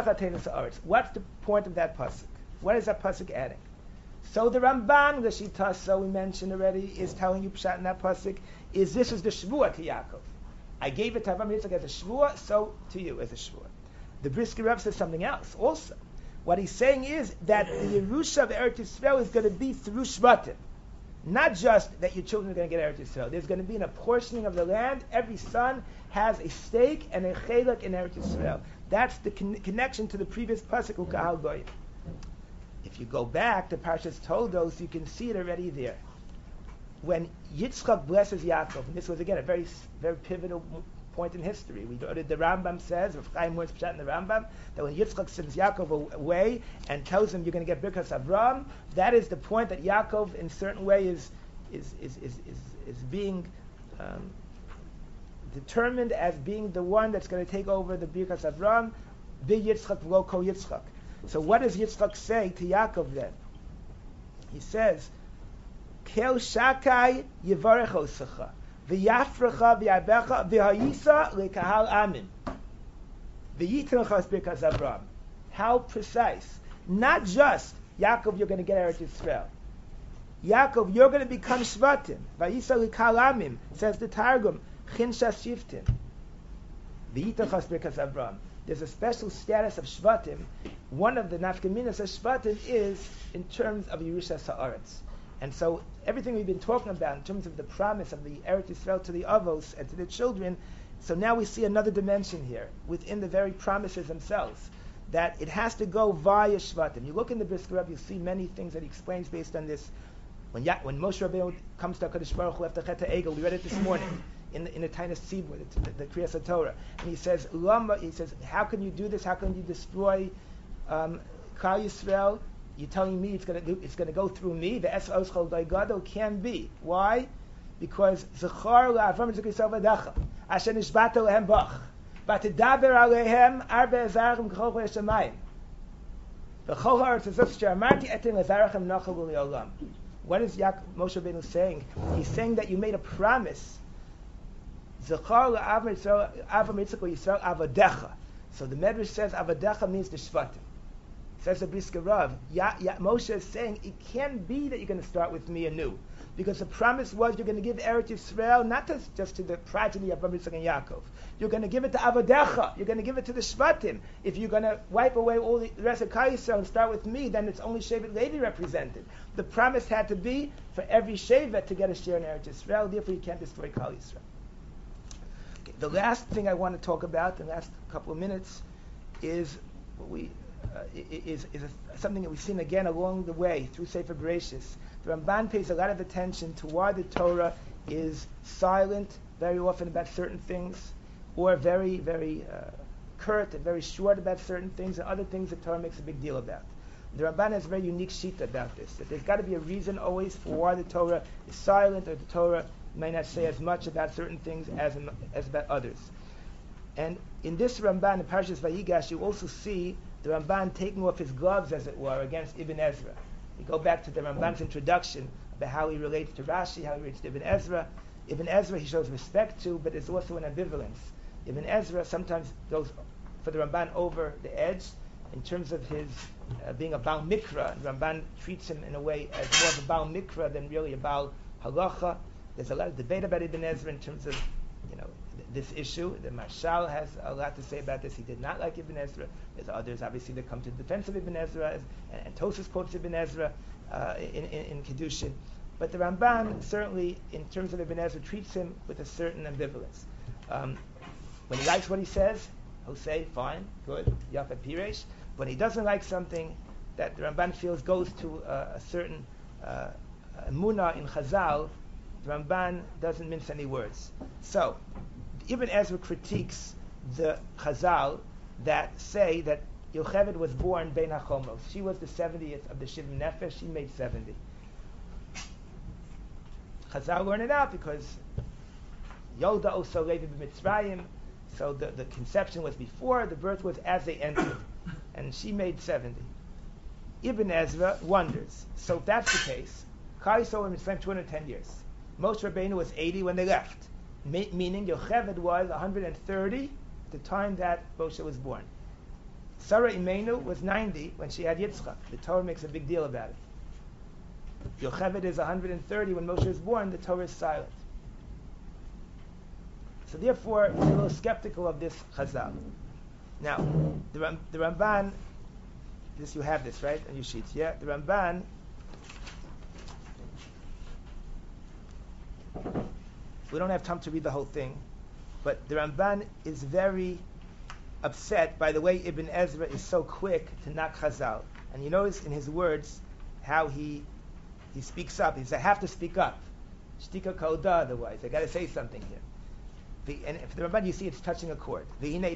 the point of that pasuk? What is that pasuk adding? So the Ramban, the Shita, so we mentioned already, is telling you pshat in that pasuk, is this is the Shvuah to Yaakov. I gave it to Avraham Yitzchak as a Shvuah, so to you as a Shvuah. The Brisker Rebbe says something else also. What he's saying is that the Yerusha of Eretz Yisrael is going to be through Shvatim. Not just that your children are going to get Eretz Yisrael. There's going to be an apportioning of the land. Every son has a stake and a chelak in Eretz Yisrael. That's the connection to the previous pasuk Ukahal Goyim. If you go back to Parshas Toldos, you can see it already there. When Yitzchak blesses Yaakov, and this was again a very, very pivotal point in history. The Rambam says, Rav Chaim Mortz Pshat in the Rambam, that when Yitzchak sends Yaakov away and tells him you're going to get Birkas Avram, that is the point that Yaakov, in a certain way, is being determined as being the one that's going to take over the Birkas Avram, Bi Yitzchak V'lo Kol Yitzchak. So what does Yitzchak say to Yaakov then? He says, Kel Shakai Yivarech Osecha. V'yafrecha v'yabecha v'hayisa lekahal amin v'yitrecha birkas Avram. How precise! Not just Yaakov, you're going to get Eretz Yisrael. Yaakov, you're going to become Shvatim. V'yisa lekahal amim, says the Targum. Chinshas Shiftin. V'yitrecha birkas Avram. There's a special status of Shvatim. One of the nafkaminas of Shvatim is in terms of Yerusha Haaretz. And so everything we've been talking about in terms of the promise of the Eretz Yisrael to the Avos and to the children, so now we see another dimension here within the very promises themselves, that it has to go via Shvatim. You look in the Brisker Rebbe, you see many things that he explains based on this. When Moshe Rabbeinu comes to HaKadosh Baruch Hu after Chet HaEgel, we read it this morning in the Tainas Tzibur, the Kriyas HaTorah, and he says, how can you do this? How can you destroy Klal Yisrael? You're telling me it's going to go through me. The Es Oschal Daigado can be. Why? Because Zechar la'Avram Yitzchak Yisrael v'Dacha Asher Nishbata lehem bach V'Tidaber alehem Arbe Ezarachem K'chol Hashemayim V'Chol Haaretz Azot Asher Amarti Etin Ezarachem Nachal L'Olam. What is Moshe Rabbeinu saying? He's saying that you made a promise. Zechar la'Avram Yitzchak Yisrael Avadecha. So the Medrash says Avadecha means the Shvatim. Says the Brisker Rav, Moshe is saying it can't be that you're going to start with me anew, because the promise was you're going to give Eretz Yisrael not just to the progeny of Avraham, Yitzchak, and Yaakov. You're going to give it to Avadecha. You're going to give it to the Shvatim. If you're going to wipe away all the rest of Klal Yisrael and start with me, then it's only Shevet Levi represented. The promise had to be for every Shevet to get a share in Eretz Yisrael. Therefore, you can't destroy Klal Yisrael. The last thing I want to talk about, the last couple of minutes, is what something that we've seen again along the way through Sefer Bereshis. The Ramban pays a lot of attention to why the Torah is silent very often about certain things, or very, very curt and very short about certain things, and other things the Torah makes a big deal about. The Ramban has a very unique sheet about this, that there's got to be a reason always for why the Torah is silent, or the Torah may not say as much about certain things as about others. And in this Ramban, in Parshas Vayigash, you also see the Ramban taking off his gloves, as it were, against Ibn Ezra. You go back to the Ramban's introduction about how he relates to Rashi, how he relates to Ibn Ezra. Ibn Ezra he shows respect to, but there's also an ambivalence. Ibn Ezra sometimes goes for the Ramban over the edge in terms of his being a Baal Mikra. And Ramban treats him in a way as more of a Baal Mikra than really a Baal Halacha. There's a lot of debate about Ibn Ezra in terms of, this issue. The Mashal has a lot to say about this. He did not like Ibn Ezra. There's others, obviously, that come to the defense of Ibn Ezra, and Tosfos quotes Ibn Ezra in Kedushin. But the Ramban, certainly, in terms of Ibn Ezra, treats him with a certain ambivalence. When he likes what he says, he'll say, fine, good, Yafa Piresh. When he doesn't like something that the Ramban feels goes to a certain emunah in Chazal, the Ramban doesn't mince any words. So, Ibn Ezra critiques the Chazal that say that Yocheved was born Bein HaChomos. She was the 70th of the Shivim Nefesh. She made 70. Chazal learn it out because Yolda also Levi b'Mitzrayim, so the conception was before, the birth was as they entered, and she made 70. Ibn Ezra wonders, so if that's the case, Klal Yisrael spent 210 years. Moshe Rabbeinu was 80 when they left, meaning Yocheved was 130 at the time that Moshe was born. Sarah Imenu was 90 when she had Yitzchak. The Torah makes a big deal about it. Yocheved is 130 when Moshe was born. The Torah is silent. So therefore, we're a little skeptical of this Chazal. Now, the Ramban, you have this, right, on your sheets, yeah? The Ramban, we don't have time to read the whole thing, but the Ramban is very upset by the way Ibn Ezra is so quick to knock Chazal. And you notice in his words how he speaks up. He says, I have to speak up. Shtika kauda, otherwise. I got to say something here. And if the Ramban, you see it's touching a chord. I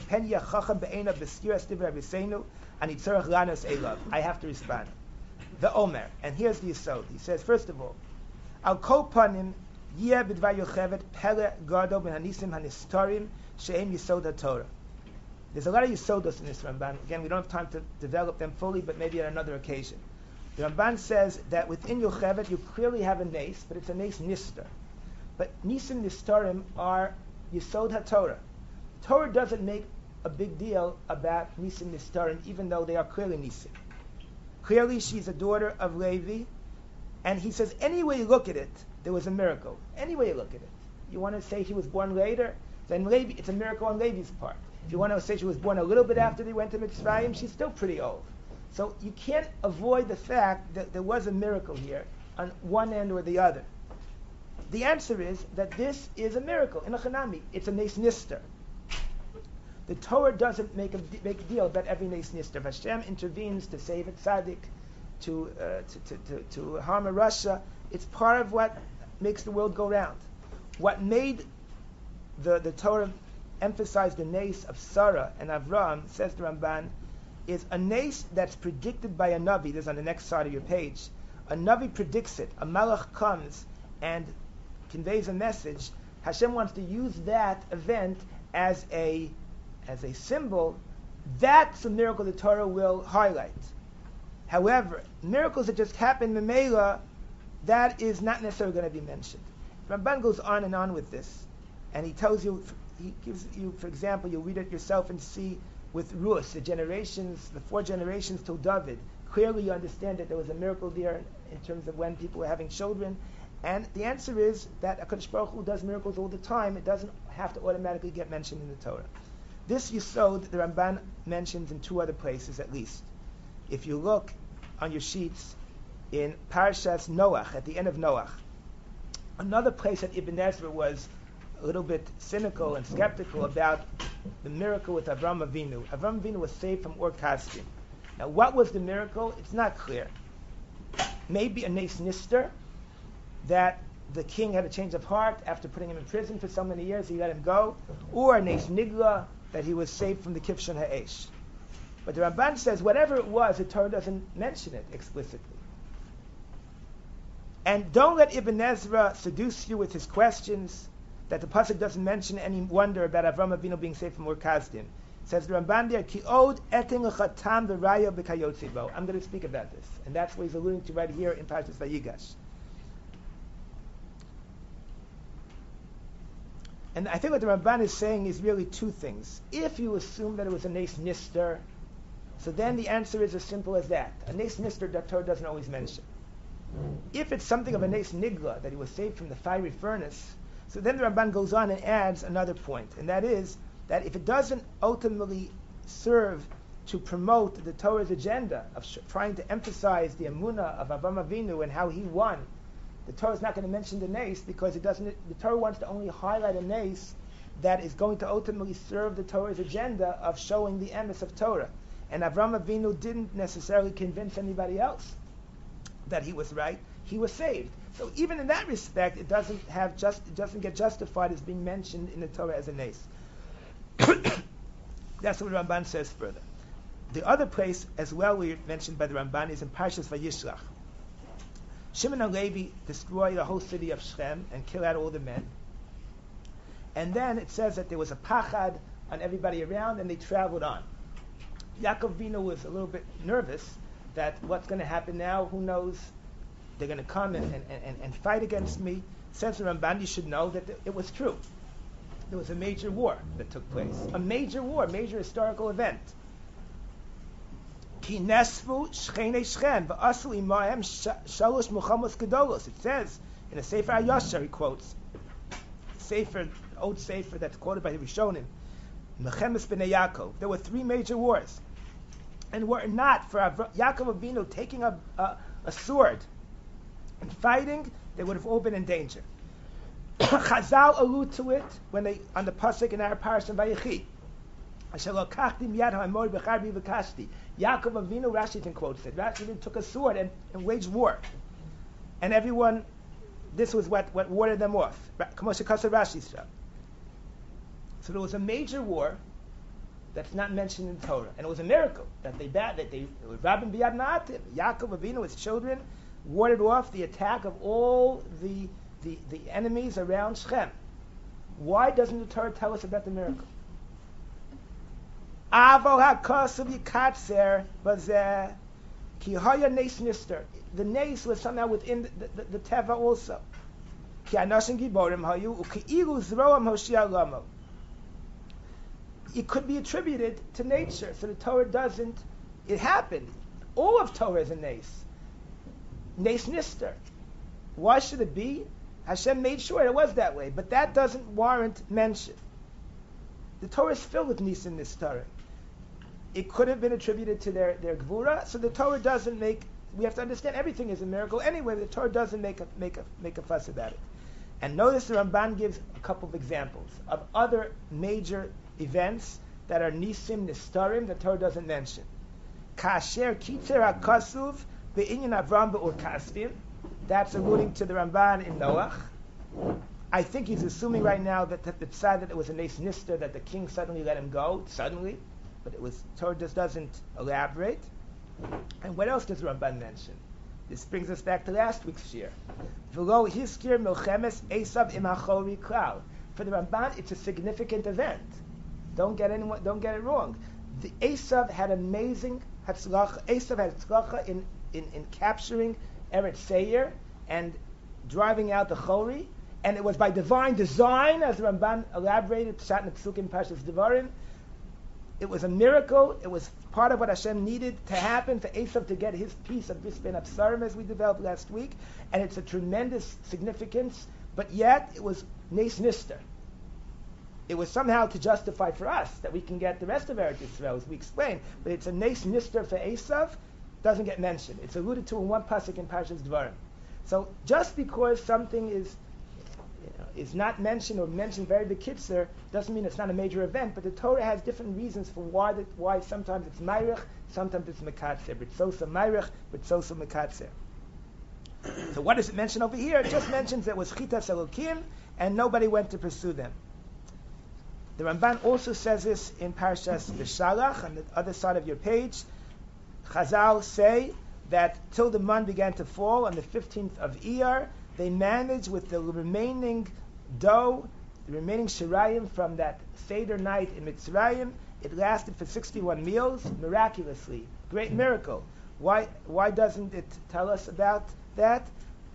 have to respond. The Omer. And here's the Yisod. He says, first of all, Al kol panim yeh b'dvar Yocheved pele gadol ben hanisim hanistorim she'em Yisod HaTorah. There's a lot of Yisodos in this Ramban. Again, we don't have time to develop them fully, but maybe on another occasion. The Ramban says that within Yocheved you clearly have a nes, but it's a nes nister. But nisim nistarim are Yisod HaTorah. Torah doesn't make a big deal about nisim nistarim, even though they are clearly nisim. Clearly she's a daughter of Levi, and he says any way you look at it, there was a miracle. Any way you look at it. You want to say she was born later, then Levi, it's a miracle on Levi's part. If you want to say she was born a little bit after they went to Mitzrayim, she's still pretty old. So you can't avoid the fact that there was a miracle here on one end or the other. The answer is that this is a miracle. In a Chanami, it's a nes nister. The Torah doesn't make a big deal about every nes nister. If Hashem intervenes to save a tzaddik, to harm a Rasha, it's part of what makes the world go round. What made the Torah emphasize the nes of Sarah and Avram, says the Ramban, is a nes that's predicted by a Navi. This is on the next side of your page. A Navi predicts it. A Malach comes and conveys a message. Hashem wants to use that event as a symbol. That's a miracle the Torah will highlight. However, miracles that just happen memela, that is not necessarily going to be mentioned. Ramban goes on and on with this, and he tells you, he gives you, for example, you'll read it yourself and see with Rus, the 4 generations till David. Clearly you understand that there was a miracle there in terms of when people were having children. And the answer is that HaKadosh Baruch Hu does miracles all the time. It doesn't have to automatically get mentioned in the Torah. This Yisod, the Ramban mentions in 2 other places at least. If you look on your sheets in Parshas Noach, at the end of Noach, another place that Ibn Ezra was a little bit cynical and skeptical about the miracle with Avram Avinu. Avram Avinu was saved from Ur Kasdim. Now, what was the miracle? It's not clear. Maybe a Nes Nister, that the king had a change of heart after putting him in prison for so many years, he let him go, or a Nes Nigla, that he was saved from the Kivshan Ha'esh. But the Ramban says whatever it was, the Torah doesn't mention it explicitly. And don't let Ibn Ezra seduce you with his questions that the pasuk doesn't mention any wonder about Avram Avinu being saved from Ur Kasdim. Says the Ramban there, Ki od etin l'chatam v'raya b'kayotzi bo. I'm going to speak about this, and that's what he's alluding to right here in Parshas Vayigash. And I think what the Ramban is saying is really two things. If you assume that it was a Nes Nister, so then the answer is as simple as that. A Nes Nister that Torah doesn't always mention. If it's something of a Nes Nigla, that he was saved from the fiery furnace, so then the Ramban goes on and adds another point, and that is that if it doesn't ultimately serve to promote the Torah's agenda of trying to emphasize the emunah of Avram Avinu and how he won, the Torah is not going to mention the Nes because it doesn't. The Torah wants to only highlight a Nes that is going to ultimately serve the Torah's agenda of showing the emes of Torah. And Avram Avinu didn't necessarily convince anybody else that he was right. He was saved. So even in that respect, it doesn't get justified as being mentioned in the Torah as a Nes. That's what Ramban says further. The other place as well we mentioned by the Ramban is in Parshas Vayishlach. Shimon and Levi destroy the whole city of Shechem and kill out all the men. And then it says that there was a pachad on everybody around and they traveled on. Yaakov Avinu was a little bit nervous that what's going to happen now, who knows, they're going to come and fight against me. Says the Ramban, you should know that it was true. There was a major war that took place. A major war, major historical event. Ki nesvu shchenei Shechem v'asu imahem shalosh muchamos gedolos. It says in the Sefer HaYashar, he quotes, old Sefer that's quoted by the Rishonim, Mechemes b'nei Yaakov. There were 3 major wars. And were it not for Yaakov Avinu taking a sword and fighting, they would have all been in danger. Chazal allude to it when they on the pasuk in our parasha Vayechi. Yaakov Avinu, Rashi even quotes it. Rashi even took a sword and waged war, and everyone. This was what warded them off. Rashi. So there was a major war that's not mentioned in Torah, and it was a miracle that they Rabin Biyad Na'atim, Yaakov Avinu, his children, warded off the attack of all the enemies around Shechem. Why doesn't the Torah tell us about the miracle? Avo ha'kosav yikatzer bazeh ki haya nes nister. The nes was somehow within the teva also. Ki anashim giborim hayu u'ki'ilu zroam hoshia lamo. It could be attributed to nature, so the Torah doesn't. It happened. All of Torah is a nes nister. Why should it be? Hashem made sure it was that way, but that doesn't warrant mention. The Torah is filled with nes and nistarim. It could have been attributed to their gvura, so the Torah doesn't make. We have to understand everything is a miracle anyway. The Torah doesn't make a fuss about it. And notice the Ramban gives a couple of examples of other major events that are nisim nistarim that Torah doesn't mention. Kasher kitzer hakasuv be'inyan Avram be'ur kasdim. That's alluding to the Ramban in Noach. I think he's assuming right now that the side that it was a nes nister that the king suddenly let him go suddenly, but it was Torah just doesn't elaborate. And what else does the Ramban mention? This brings us back to last week's shir. V'lo hiskir milchemes Esav im hachori klal. For the Ramban, it's a significant event. Don't get it wrong. The Esav had amazing hatzlacha. Esav had hatzlacha in capturing Eretz Seir and driving out the Chori, and it was by divine design, as the Ramban elaborated, Pshat Nepsukim Parshas Devarim. It was a miracle. It was part of what Hashem needed to happen for Esav to get his piece of Bris Ben Absarim, as we developed last week, and it's a tremendous significance. But yet, it was Nes Nister. It was somehow to justify for us that we can get the rest of Eretz Yisrael, as we explained. But it's a Nes Nister for Esav. Doesn't get mentioned. It's alluded to in one pasuk in Parshas Devarim. So just because something is, is not mentioned or mentioned very bekitzer doesn't mean it's not a major event, but the Torah has different reasons for why sometimes it's Mayrich, sometimes it's Mekatzer. B'tzosa Mayrich, B'tzosa Mekatzer. So what does it mention over here? It just mentions there was Chitas Elokim and nobody went to pursue them. The Ramban also says this in Parshas B'Shalach on the other side of your page. Chazal say that till the moon began to fall on the 15th of Iyar, they managed with the remaining dough, the remaining shirayim from that Seder night in Mitzrayim. It lasted for 61 meals, miraculously. Great miracle. Why doesn't it tell us about that?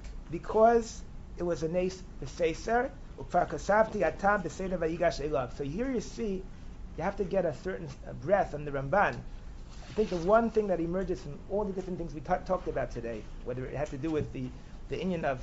Because it was a nes b'seiser, ukfar kasavti atam b'seder vayigash elav. So here you see, you have to get a certain breath on the Ramban. I think the one thing that emerges from all the different things we talked about today, whether it had to do with the inyan of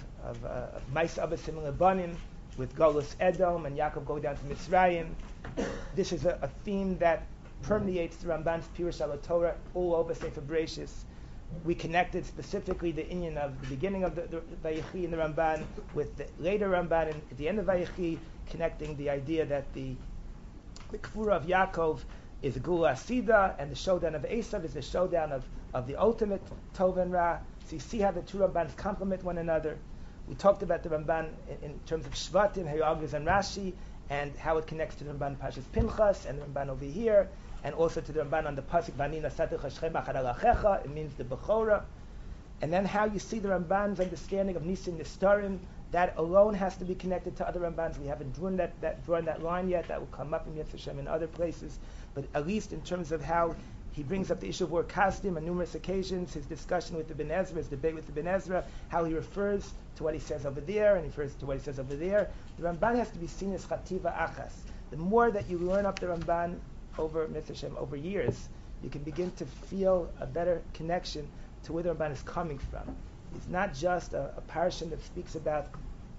Mais Abbas Lebanim, with Golus Edom and Yaakov go down to Mitzrayim, this is a theme that permeates the Ramban's Pirush al Torah all over Sefer Bereshis. We connected specifically the inyan of the beginning of the Vayechi in the Ramban with the later Ramban at the end of Vayechi, connecting the idea that the Kfura of Yaakov is a Gula Asida, and the showdown of Esav is the showdown of the ultimate Tov and Ra. So you see how the two Rambans complement one another. We talked about the Ramban in terms of Shvatim, Hayagaz and Rashi, and how it connects to the Ramban Pashas Pinchas and the Ramban over here, and also to the Ramban on the Pasuk Vanina Satich Hashem Achad Alachecha. It means the Bechora. And then how you see the Ramban's understanding of Nisim Nistarim. That alone has to be connected to other Rambans. We haven't drawn that line yet. That will come up in Yetz Hashem in other places. But at least in terms of how he brings up the issue of Or Kasdim on numerous occasions, his discussion with the Ben Ezra, his debate with the Ben Ezra, how he refers to what he says over there and he refers to what he says over there. The Ramban has to be seen as Chativa Achas. The more that you learn up the Ramban over Mitzvah Hashem, over years, you can begin to feel a better connection to where the Ramban is coming from. It's not just a parsha that speaks about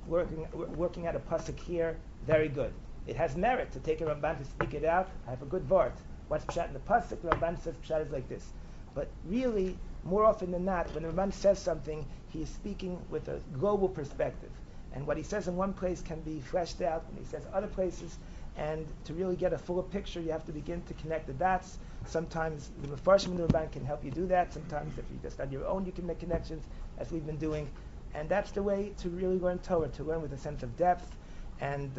working at a pasuk here, very good. It has merit to take a Ramban to speak it out. I have a good vart. What's Pshat in the pasuk? The Ramban says Pshat is like this. But really, more often than not, when the Ramban says something, he is speaking with a global perspective. And what he says in one place can be fleshed out when he says other places. And to really get a fuller picture, you have to begin to connect the dots. Sometimes the Mefarshim in the Ramban can help you do that. Sometimes if you just on your own, you can make connections, as we've been doing. And that's the way to really learn Torah, to learn with a sense of depth. And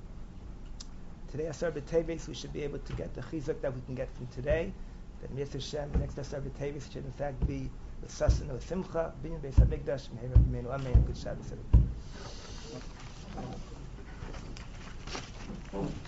today, Asar B'Teves, we should be able to get the chizuk that we can get from today. That Mitzvah Hashem, the next Asar B'Teves should in fact be the Sasan of Simcha, Binyan Beis HaMikdash, Meher B'Meinu Amen. Good Shabbos, everybody.